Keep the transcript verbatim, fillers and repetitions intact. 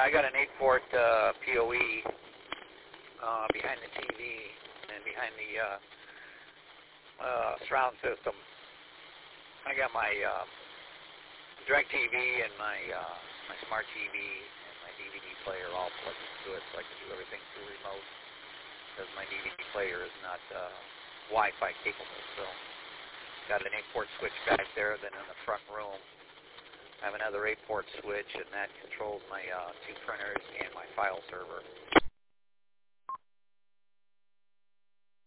I got an eight-port uh, P O E uh, behind the T V and behind the uh, uh, surround system. I got my uh, DirecTV and my uh, my smart T V and my D V D player all plugged into it, so I can do everything through remote, because my D V D player is not uh, Wi-Fi capable. So got an eight-port switch back there. Then in the front room, I have another eight-port switch, and that controls my uh, two printers and my file server.